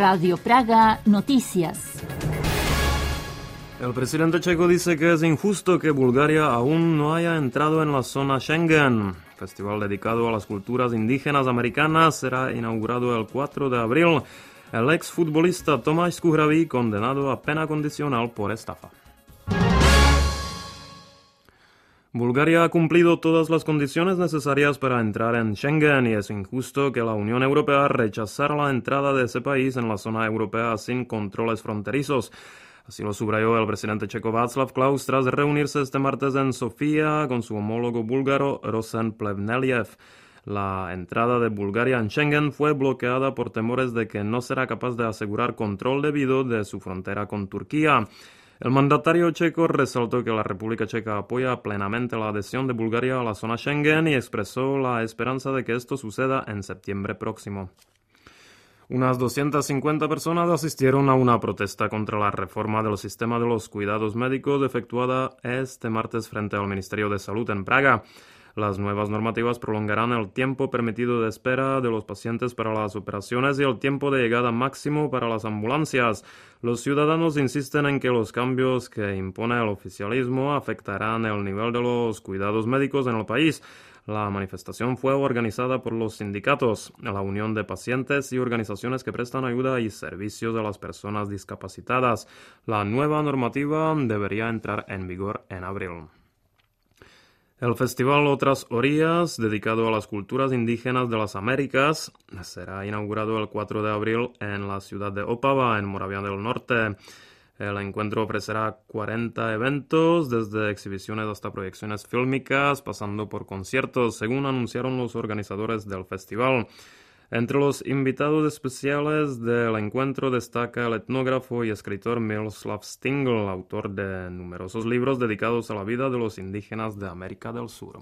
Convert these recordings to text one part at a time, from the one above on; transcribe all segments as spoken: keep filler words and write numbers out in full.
Radio Praga Noticias. El presidente checo dice que es injusto que Bulgaria aún no haya entrado en la zona Schengen. El festival dedicado a las culturas indígenas americanas será inaugurado el cuatro de abril. El exfutbolista Tomáš Skuhravý condenado a pena condicional por estafa. Bulgaria ha cumplido todas las condiciones necesarias para entrar en Schengen y es injusto que la Unión Europea rechazara la entrada de ese país en la zona europea sin controles fronterizos. Así lo subrayó el presidente checo Václav Klaus tras reunirse este martes en Sofía con su homólogo búlgaro Rosen Plevneliev. La entrada de Bulgaria en Schengen fue bloqueada por temores de que no será capaz de asegurar control debido de su frontera con Turquía. El mandatario checo resaltó que la República Checa apoya plenamente la adhesión de Bulgaria a la zona Schengen y expresó la esperanza de que esto suceda en septiembre próximo. Unas doscientas cincuenta personas asistieron a una protesta contra la reforma del sistema de los cuidados médicos efectuada este martes frente al Ministerio de Salud en Praga. Las nuevas normativas prolongarán el tiempo permitido de espera de los pacientes para las operaciones y el tiempo de llegada máximo para las ambulancias. Los ciudadanos insisten en que los cambios que impone el oficialismo afectarán el nivel de los cuidados médicos en el país. La manifestación fue organizada por los sindicatos, la Unión de Pacientes y organizaciones que prestan ayuda y servicios a las personas discapacitadas. La nueva normativa debería entrar en vigor en abril. El festival Otras Orillas, dedicado a las culturas indígenas de las Américas, será inaugurado el cuatro de abril en la ciudad de Opava, en Moravia del Norte. El encuentro ofrecerá cuarenta eventos, desde exhibiciones hasta proyecciones fílmicas, pasando por conciertos, según anunciaron los organizadores del festival. Entre los invitados especiales del encuentro destaca el etnógrafo y escritor Miroslav Stingl, autor de numerosos libros dedicados a la vida de los indígenas de América del Sur.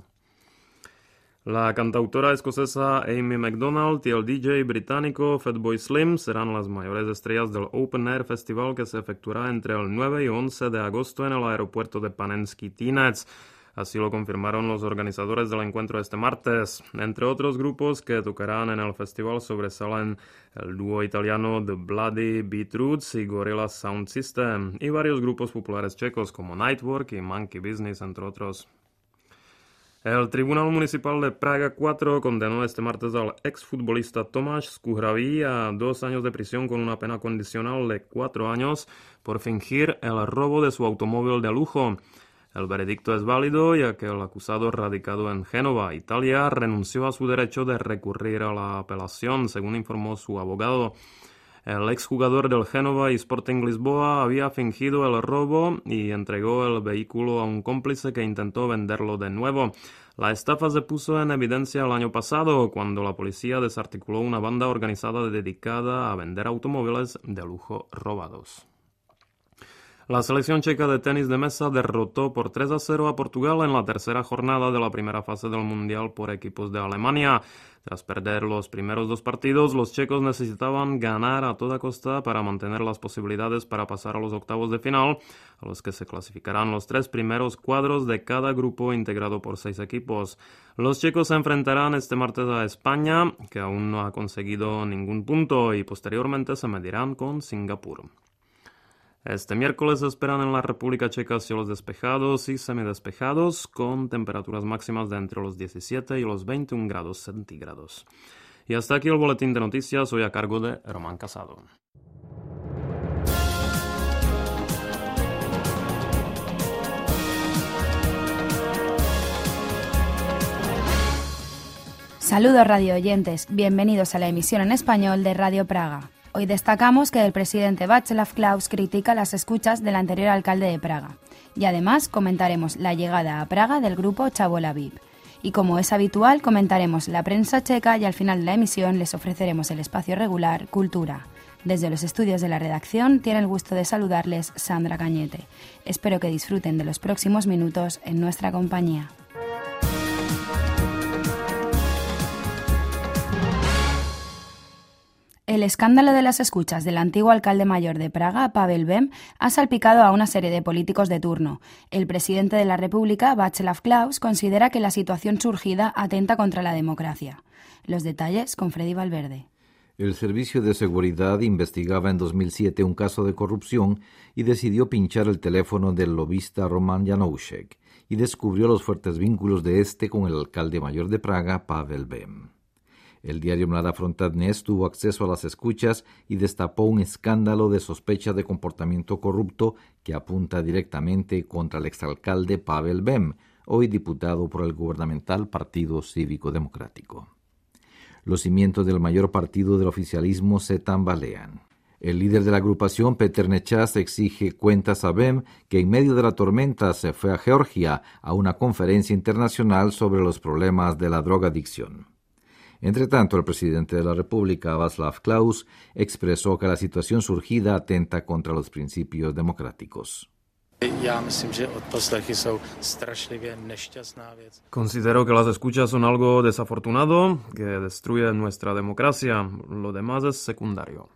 La cantautora escocesa Amy MacDonald y el D J británico Fatboy Slim serán las mayores estrellas del Open Air Festival que se efectuará entre el nueve y once de agosto en el aeropuerto de Panenský Týnec. Así lo confirmaron los organizadores del encuentro este martes. Entre otros grupos que tocarán en el festival sobresalen el dúo italiano The Bloody Beetroots y Gorilla Sound System y varios grupos populares checos como Nightwork y Monkey Business, entre otros. El Tribunal Municipal de Praga cuatro condenó este martes al exfutbolista Tomáš Skuhravý a dos años de prisión con una pena condicional de cuatro años por fingir el robo de su automóvil de lujo. El veredicto es válido ya que el acusado, radicado en Génova, Italia, renunció a su derecho de recurrir a la apelación, según informó su abogado. El exjugador del Génova y Sporting Lisboa había fingido el robo y entregó el vehículo a un cómplice que intentó venderlo de nuevo. La estafa se puso en evidencia el año pasado, cuando la policía desarticuló una banda organizada dedicada a vender automóviles de lujo robados. La selección checa de tenis de mesa derrotó por tres a cero a Portugal en la tercera jornada de la primera fase del Mundial por equipos de Alemania. Tras perder los primeros dos partidos, los checos necesitaban ganar a toda costa para mantener las posibilidades para pasar a los octavos de final, a los que se clasificarán los tres primeros cuadros de cada grupo integrado por seis equipos. Los checos se enfrentarán este martes a España, que aún no ha conseguido ningún punto, y posteriormente se medirán con Singapur. Este miércoles se esperan en la República Checa cielos despejados y semidespejados, con temperaturas máximas de entre los diecisiete y los veintiún grados centígrados. Y hasta aquí el boletín de noticias, hoy a cargo de Román Casado. Saludos radio oyentes, bienvenidos a la emisión en español de Radio Praga. Hoy destacamos que el presidente Václav Klaus critica las escuchas del anterior alcalde de Praga. Y además comentaremos la llegada a Praga del grupo Chavo Lviv. Y como es habitual, comentaremos la prensa checa y al final de la emisión les ofreceremos el espacio regular Cultura. Desde los estudios de la redacción tiene el gusto de saludarles Sandra Cañete. Espero que disfruten de los próximos minutos en nuestra compañía. El escándalo de las escuchas del antiguo alcalde mayor de Praga, Pavel Bem, ha salpicado a una serie de políticos de turno. El presidente de la República, Václav Klaus, considera que la situación surgida atenta contra la democracia. Los detalles con Freddy Valverde. El Servicio de Seguridad investigaba en dos mil siete un caso de corrupción y decidió pinchar el teléfono del lobista Roman Janoušek y descubrió los fuertes vínculos de este con el alcalde mayor de Praga, Pavel Bem. El diario Mladá Fronta Dnes tuvo acceso a las escuchas y destapó un escándalo de sospecha de comportamiento corrupto que apunta directamente contra el exalcalde Pavel Bem, hoy diputado por el gubernamental Partido Cívico Democrático. Los cimientos del mayor partido del oficialismo se tambalean. El líder de la agrupación, Petr Nečas, exige cuentas a Bem, que en medio de la tormenta se fue a Georgia a una conferencia internacional sobre los problemas de la drogadicción. Entre tanto, el presidente de la República, Václav Klaus, expresó que la situación surgida atenta contra los principios democráticos. Considero que las escuchas son algo desafortunado, que destruye nuestra democracia. Lo demás es secundario.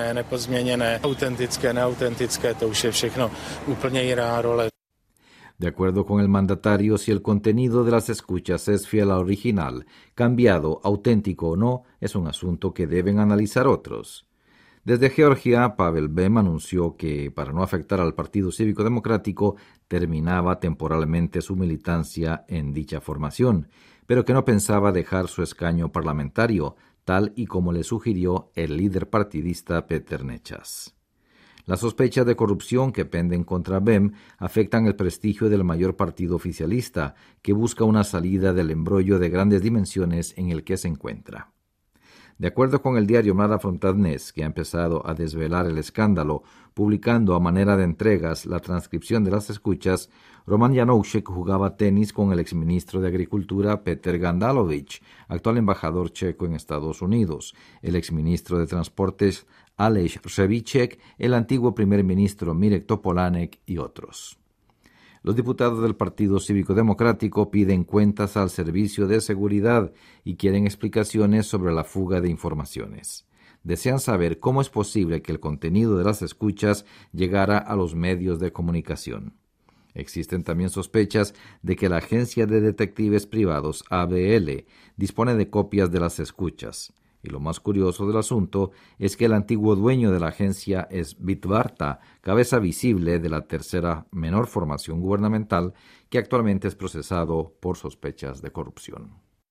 De acuerdo con el mandatario, si el contenido de las escuchas es fiel al original, cambiado, auténtico o no, es un asunto que deben analizar otros. Desde Georgia, Pavel Bem anunció que, para no afectar al Partido Cívico Democrático, terminaba temporalmente su militancia en dicha formación, pero que no pensaba dejar su escaño parlamentario, tal y como le sugirió el líder partidista Petr Nečas. Las sospechas de corrupción que penden contra Bem afectan el prestigio del mayor partido oficialista, que busca una salida del embrollo de grandes dimensiones en el que se encuentra. De acuerdo con el diario Mladá Fronta Dnes, que ha empezado a desvelar el escándalo, publicando a manera de entregas la transcripción de las escuchas, Roman Janoušek jugaba tenis con el exministro de Agricultura Petr Gandalovič, actual embajador checo en Estados Unidos, el exministro de Transportes Aleš Řebíček, el antiguo primer ministro Mirek Topolánek y otros. Los diputados del Partido Cívico Democrático piden cuentas al Servicio de Seguridad y quieren explicaciones sobre la fuga de informaciones. Desean saber cómo es posible que el contenido de las escuchas llegara a los medios de comunicación. Existen también sospechas de que la agencia de detectives privados A B L dispone de copias de las escuchas. Y lo más curioso del asunto es que el antiguo dueño de la agencia es Bitvarta, cabeza visible de la tercera menor formación gubernamental, que actualmente es procesado por sospechas de corrupción.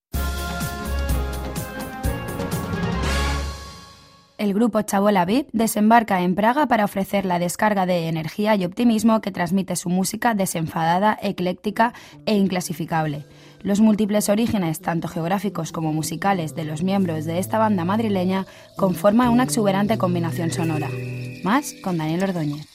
El grupo Chabola V I P desembarca en Praga para ofrecer la descarga de energía y optimismo que transmite su música desenfadada, ecléctica e inclasificable. Los múltiples orígenes, tanto geográficos como musicales, de los miembros de esta banda madrileña conforman una exuberante combinación sonora. Más con Daniel Ordóñez.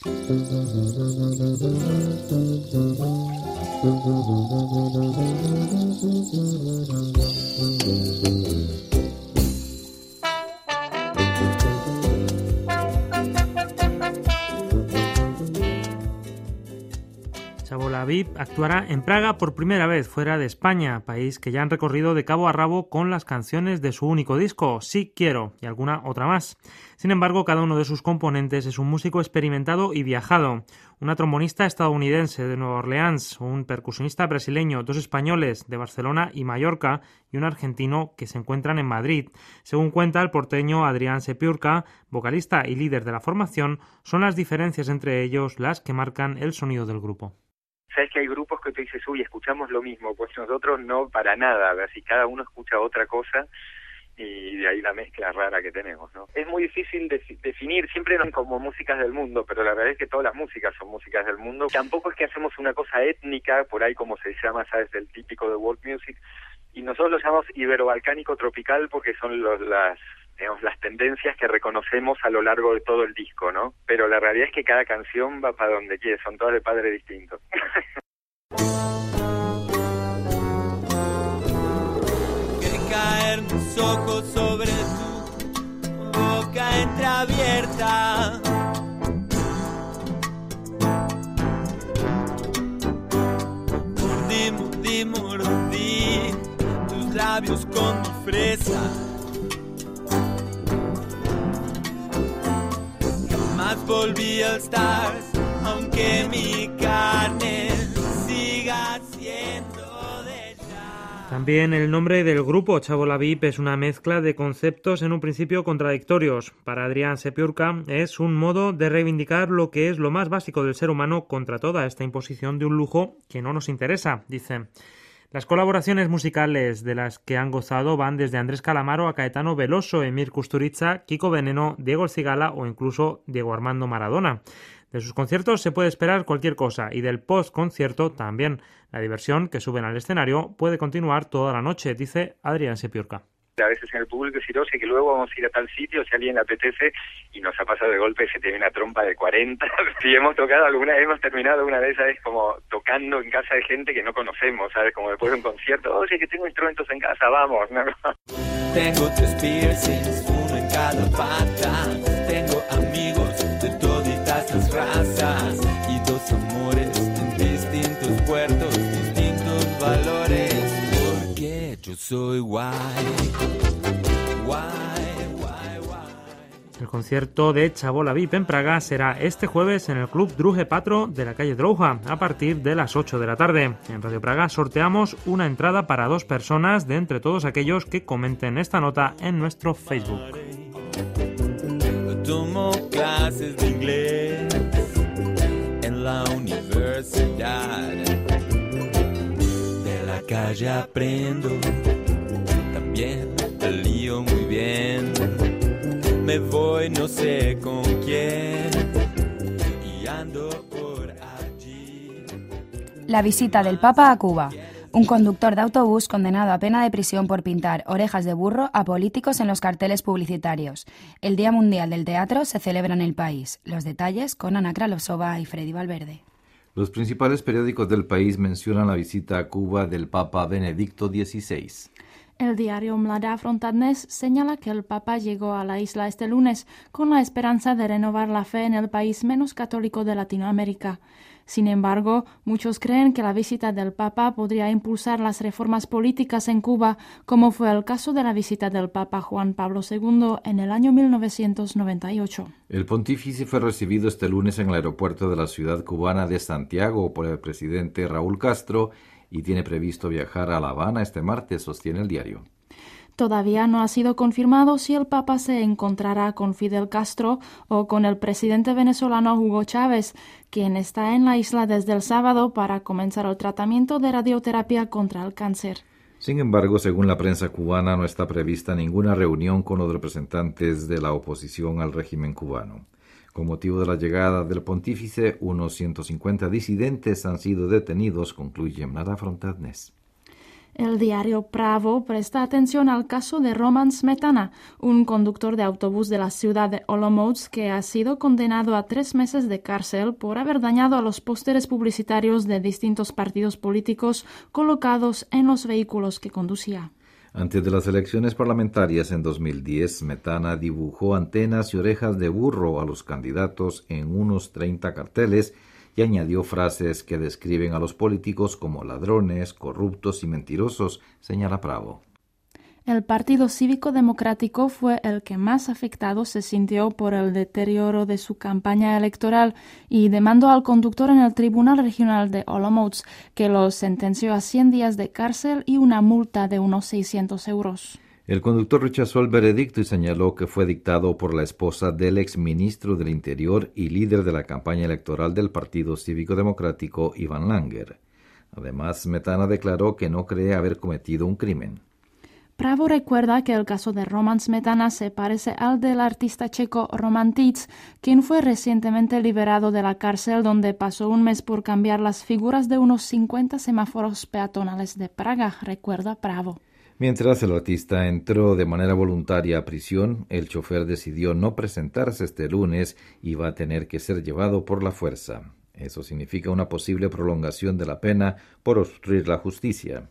Chabola V I P actuará en Praga por primera vez fuera de España, país que ya han recorrido de cabo a rabo con las canciones de su único disco, Sí Quiero, y alguna otra más. Sin embargo, cada uno de sus componentes es un músico experimentado y viajado. Una trombonista estadounidense de Nueva Orleans, un percusionista brasileño, dos españoles de Barcelona y Mallorca y un argentino que se encuentran en Madrid. Según cuenta el porteño Adrián Sepiurka, vocalista y líder de la formación, son las diferencias entre ellos las que marcan el sonido del grupo. Sabes que hay grupos que tú dices, uy, escuchamos lo mismo, pues nosotros no para nada, a ver si cada uno escucha otra cosa y de ahí la mezcla rara que tenemos, ¿no? Es muy difícil de, definir, siempre no como músicas del mundo, pero la verdad es que todas las músicas son músicas del mundo. Tampoco es que hacemos una cosa étnica, por ahí como se llama, sabes, el típico de world music, y nosotros lo llamamos ibero-balcánico tropical porque son los, las... digamos, las tendencias que reconocemos a lo largo de todo el disco, ¿no? Pero la realidad es que cada canción va para donde quiere, son todas de padre distinto. Que caer mis ojos sobre tu boca entreabierta. Mordí, mordí, mordí tus labios con mi fresa. Volví a estar, aunque mi carne siga siendo de ella. También el nombre del grupo Chavo la V I P es una mezcla de conceptos en un principio contradictorios. Para Adrián Sepiurka es un modo de reivindicar lo que es lo más básico del ser humano contra toda esta imposición de un lujo que no nos interesa, dice. Las colaboraciones musicales de las que han gozado van desde Andrés Calamaro a Caetano Veloso, Emir Kusturica, Kiko Veneno, Diego El Cigala o incluso Diego Armando Maradona. De sus conciertos se puede esperar cualquier cosa y del post-concierto también. La diversión que suben al escenario puede continuar toda la noche, dice Adrián Sepiurka. A veces en el público decir, oye, que luego vamos a ir a tal sitio, si a alguien le apetece, y nos ha pasado de golpe, se tiene una trompa de cuarenta. Si hemos tocado alguna vez, hemos terminado una vez, ¿sabes? Como tocando en casa de gente que no conocemos, ¿sabes? Como después de un concierto, oye, que tengo instrumentos en casa, vamos, ¿no? Tengo tres piercings, uno en cada pata. Tengo amigos de todas las razas y dos amores en distintos puertos, distintos valores. Porque yo soy guay, guay, guay, guay. El concierto de Chavo la V I P en Praga será este jueves en el Club Druhe Patro de la calle Drouha a partir de las ocho de la tarde. En Radio Praga sorteamos una entrada para dos personas de entre todos aquellos que comenten esta nota en nuestro Facebook. Tomo clases de inglés en la universidad. De la calle aprendo, también me lío muy bien. Me voy no sé con quién y ando por allí. La visita del Papa a Cuba. Un conductor de autobús condenado a pena de prisión por pintar orejas de burro a políticos en los carteles publicitarios. El Día Mundial del Teatro se celebra en el país. Los detalles con Ana Kralosova y Freddy Valverde. Los principales periódicos del país mencionan la visita a Cuba del Papa Benedicto dieciséis. El diario Mladá Fronta Dnes señala que el Papa llegó a la isla este lunes con la esperanza de renovar la fe en el país menos católico de Latinoamérica. Sin embargo, muchos creen que la visita del Papa podría impulsar las reformas políticas en Cuba, como fue el caso de la visita del Papa Juan Pablo segundo en el año mil novecientos noventa y ocho. El pontífice fue recibido este lunes en el aeropuerto de la ciudad cubana de Santiago por el presidente Raúl Castro y tiene previsto viajar a La Habana este martes, sostiene el diario. Todavía no ha sido confirmado si el Papa se encontrará con Fidel Castro o con el presidente venezolano Hugo Chávez, quien está en la isla desde el sábado para comenzar el tratamiento de radioterapia contra el cáncer. Sin embargo, según la prensa cubana, no está prevista ninguna reunión con los representantes de la oposición al régimen cubano. Con motivo de la llegada del pontífice, unos ciento cincuenta disidentes han sido detenidos, concluye Mladá Fronta Dnes. El diario Pravo presta atención al caso de Roman Smetana, un conductor de autobús de la ciudad de Olomouc que ha sido condenado a tres meses de cárcel por haber dañado a los pósteres publicitarios de distintos partidos políticos colocados en los vehículos que conducía. Antes de las elecciones parlamentarias en dos mil diez, Smetana dibujó antenas y orejas de burro a los candidatos en unos treinta carteles y añadió frases que describen a los políticos como ladrones, corruptos y mentirosos, señala Pravo. El Partido Cívico Democrático fue el que más afectado se sintió por el deterioro de su campaña electoral y demandó al conductor en el Tribunal Regional de Olomouc, que lo sentenció a cien días de cárcel y una multa de unos seiscientos euros. El conductor rechazó el veredicto y señaló que fue dictado por la esposa del exministro del Interior y líder de la campaña electoral del Partido Cívico Democrático, Iván Langer. Además, Smetana declaró que no cree haber cometido un crimen. Pravo recuerda que el caso de Roman Smetana se parece al del artista checo Roman Tic, quien fue recientemente liberado de la cárcel donde pasó un mes por cambiar las figuras de unos cincuenta semáforos peatonales de Praga, recuerda Pravo. Mientras el artista entró de manera voluntaria a prisión, el chofer decidió no presentarse este lunes y va a tener que ser llevado por la fuerza. Eso significa una posible prolongación de la pena por obstruir la justicia.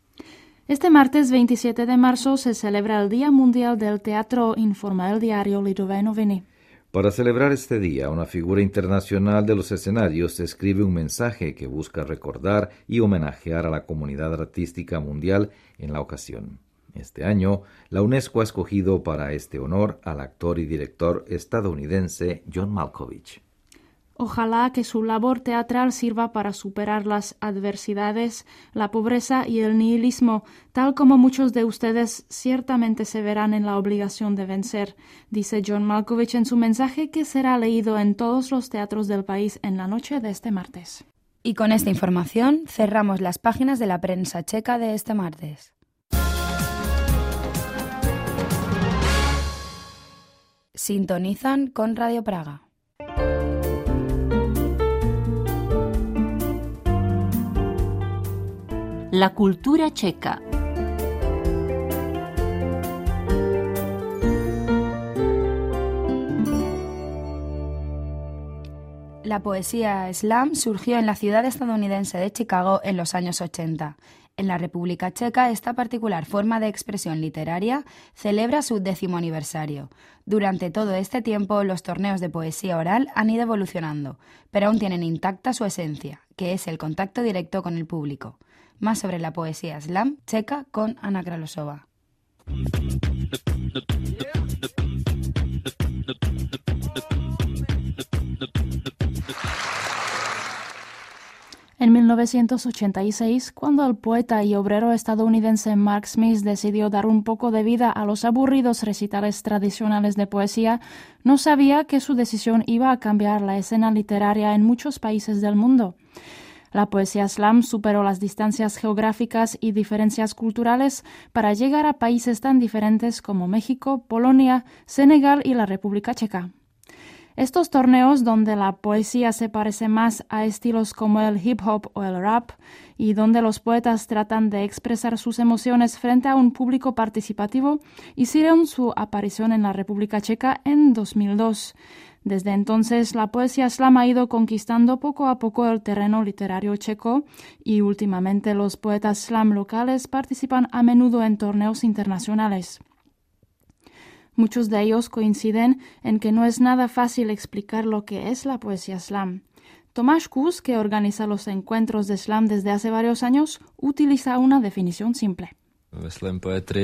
Este martes veintisiete de marzo se celebra el Día Mundial del Teatro, informa el diario Lidové Noviny. Para celebrar este día, una figura internacional de los escenarios escribe un mensaje que busca recordar y homenajear a la comunidad artística mundial en la ocasión. Este año, la UNESCO ha escogido para este honor al actor y director estadounidense John Malkovich. Ojalá que su labor teatral sirva para superar las adversidades, la pobreza y el nihilismo, tal como muchos de ustedes ciertamente se verán en la obligación de vencer, dice John Malkovich en su mensaje que será leído en todos los teatros del país en la noche de este martes. Y con esta información cerramos las páginas de la prensa checa de este martes. Sintonizan con Radio Praga. La cultura checa. La poesía slam surgió en la ciudad estadounidense de Chicago en los años ochenta. En la República Checa, esta particular forma de expresión literaria celebra su décimo aniversario. Durante todo este tiempo, los torneos de poesía oral han ido evolucionando, pero aún tienen intacta su esencia, que es el contacto directo con el público. Más sobre la poesía slam checa con Ana Kralosova. En mil novecientos ochenta y seis, cuando el poeta y obrero estadounidense Mark Smith decidió dar un poco de vida a los aburridos recitales tradicionales de poesía, no sabía que su decisión iba a cambiar la escena literaria en muchos países del mundo. La poesía slam superó las distancias geográficas y diferencias culturales para llegar a países tan diferentes como México, Polonia, Senegal y la República Checa. Estos torneos, donde la poesía se parece más a estilos como el hip hop o el rap, y donde los poetas tratan de expresar sus emociones frente a un público participativo, hicieron su aparición en la República Checa en dos mil dos. Desde entonces, la poesía slam ha ido conquistando poco a poco el terreno literario checo y últimamente los poetas slam locales participan a menudo en torneos internacionales. Muchos de ellos coinciden en que no es nada fácil explicar lo que es la poesía slam. Tomáš Kus, que organiza los encuentros de slam desde hace varios años, utiliza una definición simple. Se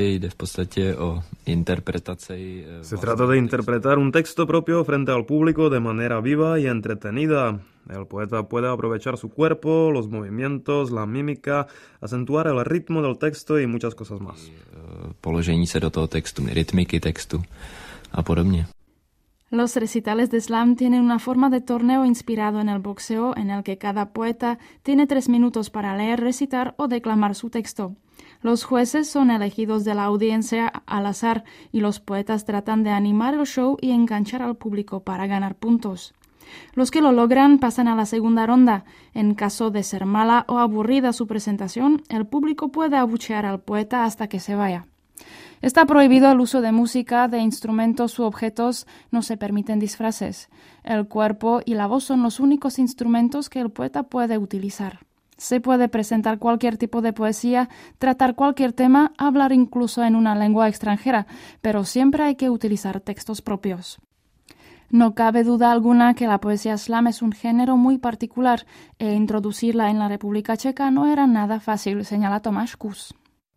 trata de interpretar un texto propio frente al público de manera viva y entretenida. El poeta puede aprovechar su cuerpo, los movimientos, la mímica, acentuar el ritmo del texto y muchas cosas más. Položení se do toho textu, rytmiky textu a podobně. Los recitales de slam tienen una forma de torneo inspirado en el boxeo, en el que cada poeta tiene tres minutos para leer, recitar o declamar su texto. Los jueces son elegidos de la audiencia al azar y los poetas tratan de animar el show y enganchar al público para ganar puntos. Los que lo logran pasan a la segunda ronda. En caso de ser mala o aburrida su presentación, el público puede abuchear al poeta hasta que se vaya. Está prohibido el uso de música, de instrumentos u objetos, no se permiten disfraces. El cuerpo y la voz son los únicos instrumentos que el poeta puede utilizar. Se puede presentar cualquier tipo de poesía, tratar cualquier tema, hablar incluso en una lengua extranjera, pero siempre hay que utilizar textos propios. No cabe duda alguna que la poesía slam es un género muy particular e introducirla en la República Checa no era nada fácil, señala Tomáš Kus.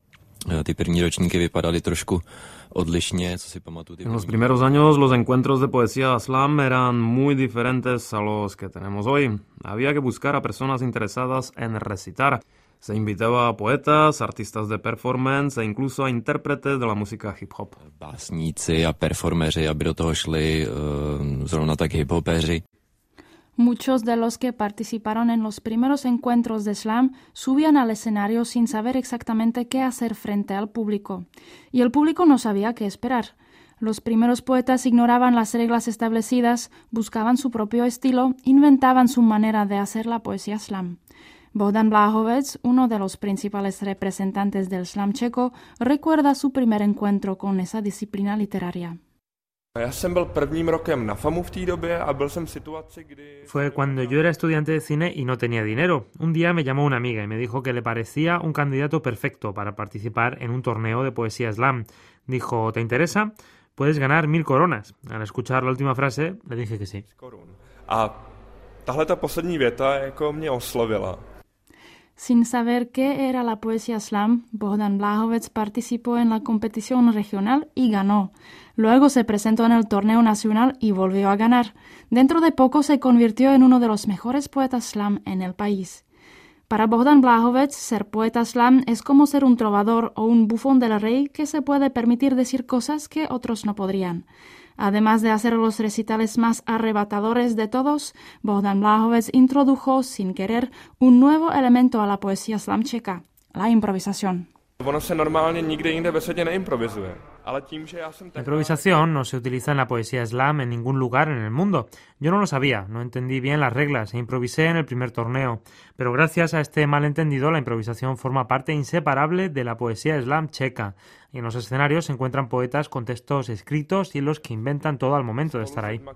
Ty první ročníky vypadaly trošku odlišně, co si pamatuju. En los primeros años los encuentros de poesía slam eran muy diferentes a los que tenemos hoy. Había que buscar a personas interesadas en recitar. Se invitaba a poetas, artistas de performance e incluso a intérpretes de la música hip hop. Básníci a performeři, aby do toho šli uh, zrovna tak hip-hopeři. Muchos de los que participaron en los primeros encuentros de slam subían al escenario sin saber exactamente qué hacer frente al público. Y el público no sabía qué esperar. Los primeros poetas ignoraban las reglas establecidas, buscaban su propio estilo, inventaban su manera de hacer la poesía slam. Bohdan Blahovec, uno de los principales representantes del slam checo, recuerda su primer encuentro con esa disciplina literaria. Fue cuando yo era estudiante de cine y no tenía dinero. Un día me llamó una amiga y me dijo que le parecía un candidato perfecto para participar en un torneo de poesía slam. Dijo, ¿te interesa? Puedes ganar mil coronas. Al escuchar la última frase, le dije que sí. Sin saber qué era la poesía slam, Bohdan Blahovec participó en la competición regional y ganó. Luego se presentó en el torneo nacional y volvió a ganar. Dentro de poco se convirtió en uno de los mejores poetas slam en el país. Para Bohdan Blahovec, ser poeta slam es como ser un trovador o un bufón del rey que se puede permitir decir cosas que otros no podrían. Además de hacer los recitales más arrebatadores de todos, Bohdan Blahovec introdujo, sin querer, un nuevo elemento a la poesía slam checa, la improvisación. Ono se normálně nikde jinde ve světě neimprovizuje. La improvisación no se utiliza en la poesía slam en ningún lugar en el mundo. Yo no lo sabía, no entendí bien las reglas e improvisé en el primer torneo. Pero gracias a este malentendido, la improvisación forma parte inseparable de la poesía slam checa. Y en los escenarios se encuentran poetas con textos escritos y los que inventan todo al momento de estar ahí.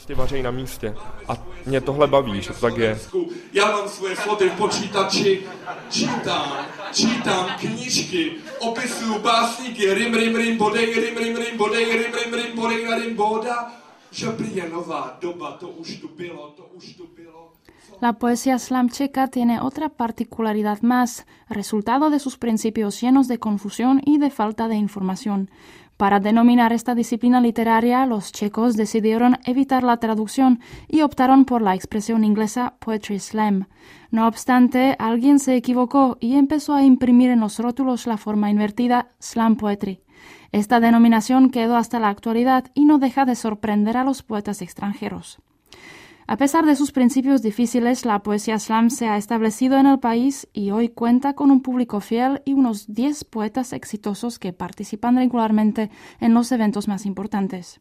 Já mám svoje foty v počítači, čítám, čítám knížky, opisuju básníky, rim, rim, rim, bodej, rim, rim, rim, bodej, rim, rim, rim, bodej, rim, boda, že prý nová doba, to už tu bylo, to už tu bylo. La poesía slam checa tiene otra particularidad más, resultado de sus principios llenos de confusión y de falta de información. Para denominar esta disciplina literaria, los checos decidieron evitar la traducción y optaron por la expresión inglesa poetry slam. No obstante, alguien se equivocó y empezó a imprimir en los rótulos la forma invertida slam poetry. Esta denominación quedó hasta la actualidad y no deja de sorprender a los poetas extranjeros. A pesar de sus principios difíciles, la poesía slam se ha establecido en el país y hoy cuenta con un público fiel y unos diez poetas exitosos que participan regularmente en los eventos más importantes.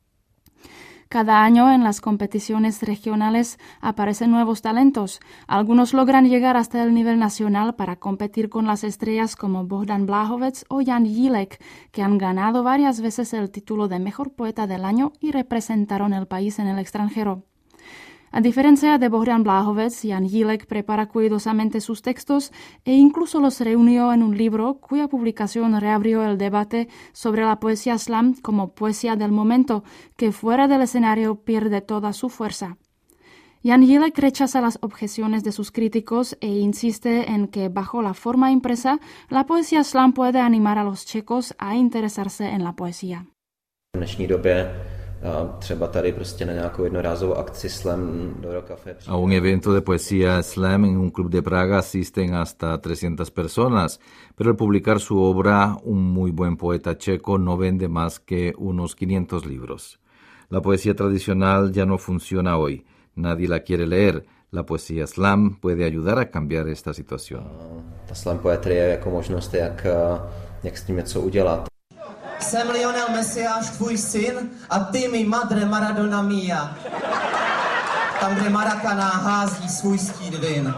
Cada año en las competiciones regionales aparecen nuevos talentos. Algunos logran llegar hasta el nivel nacional para competir con las estrellas como Bohdan Blahovec o Jan Jílek, que han ganado varias veces el título de Mejor Poeta del Año y representaron el país en el extranjero. A diferencia de Bohdan Blahovec, Jan Jílek prepara cuidadosamente sus textos e incluso los reunió en un libro cuya publicación reabrió el debate sobre la poesía slam como poesía del momento, que fuera del escenario pierde toda su fuerza. Jan Jílek rechaza las objeciones de sus críticos e insiste en que bajo la forma impresa, la poesía slam puede animar a los checos a interesarse en la poesía. V dnešní době třeba tady prostě na nějakou jednorázovou akci slam do Eurocafé. A un evento de poesía slam en un club de Praga asisten hasta trescientas personas, pero al publicar su obra, un muy buen poeta checo no vende más que unos quinientos libros. La poesía tradicional ya no funciona hoy, nadie la quiere leer. La poesía slam puede ayudar a cambiar esta situación. Ta slam poetry je jako možnost, jak, jak s tím něco udělat. Jsem Lionel Mesiáš, tvůj syn, a ty mi madre Maradona mia. Tam, kde Maracana hází svůj stít vin.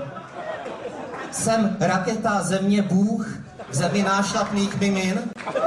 Jsem raketa země Bůh, v zemi nášlapných mimin.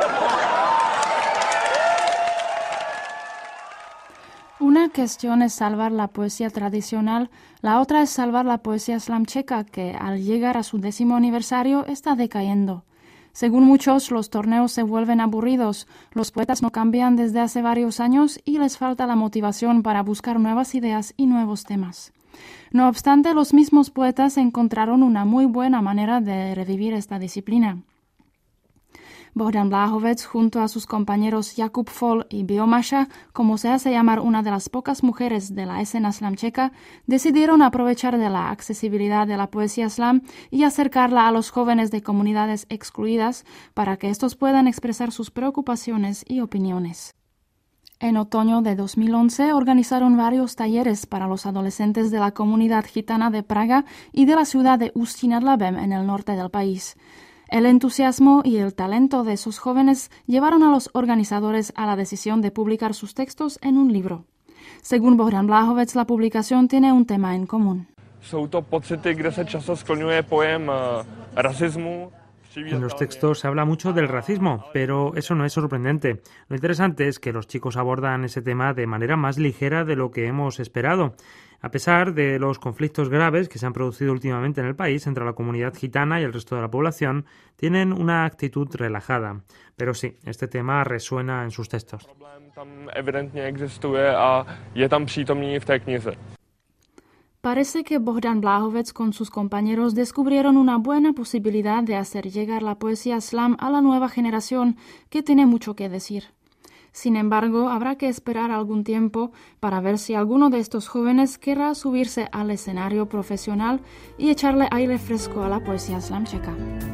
Una cuestión es salvar la poesía tradicional, la otra es salvar la poesía slam checa, que al llegar a su décimo aniversario está decayendo. Según muchos, los torneos se vuelven aburridos, los poetas no cambian desde hace varios años y les falta la motivación para buscar nuevas ideas y nuevos temas. No obstante, los mismos poetas encontraron una muy buena manera de revivir esta disciplina. Bohdan Blahovec, junto a sus compañeros Jakub Fol y Biomasha, como se hace llamar una de las pocas mujeres de la escena slam checa, decidieron aprovechar de la accesibilidad de la poesía slam y acercarla a los jóvenes de comunidades excluidas para que estos puedan expresar sus preocupaciones y opiniones. En otoño de dos mil once organizaron varios talleres para los adolescentes de la comunidad gitana de Praga y de la ciudad de Ústí nad Labem en el norte del país. El entusiasmo y el talento de esos jóvenes llevaron a los organizadores a la decisión de publicar sus textos en un libro. Según Bohdan Blahovec, la publicación tiene un tema en común. Jsou to pocity, kde se často skloňuje pojem rasismu. En los textos se habla mucho del racismo, pero eso no es sorprendente. Lo interesante es que los chicos abordan ese tema de manera más ligera de lo que hemos esperado. A pesar de los conflictos graves que se han producido últimamente en el país entre la comunidad gitana y el resto de la población, tienen una actitud relajada. Pero sí, este tema resuena en sus textos. Tam evidentně existuje a je tam přítomný v té knize. Parece que Bohdan Blahovec con sus compañeros descubrieron una buena posibilidad de hacer llegar la poesía slam a la nueva generación, que tiene mucho que decir. Sin embargo, habrá que esperar algún tiempo para ver si alguno de estos jóvenes querrá subirse al escenario profesional y echarle aire fresco a la poesía slam checa.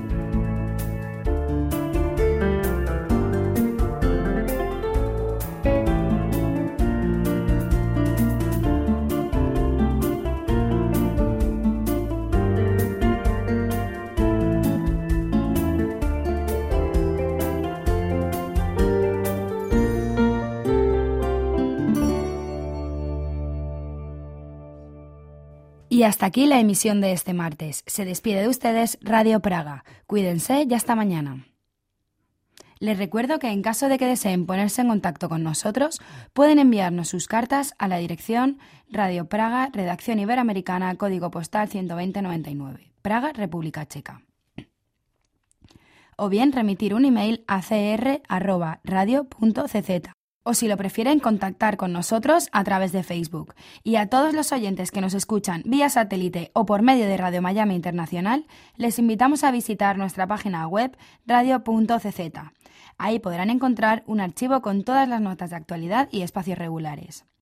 Y hasta aquí la emisión de este martes. Se despide de ustedes Radio Praga. Cuídense y hasta mañana. Les recuerdo que en caso de que deseen ponerse en contacto con nosotros, pueden enviarnos sus cartas a la dirección Radio Praga, Redacción Iberoamericana, Código Postal ciento veinte noventa y nueve, Praga, República Checa. O bien remitir un email a c r arroba radio punto c z. O si lo prefieren, contactar con nosotros a través de Facebook. Y a todos los oyentes que nos escuchan vía satélite o por medio de Radio Miami Internacional, les invitamos a visitar nuestra página web radio punto c z. Ahí podrán encontrar un archivo con todas las notas de actualidad y espacios regulares.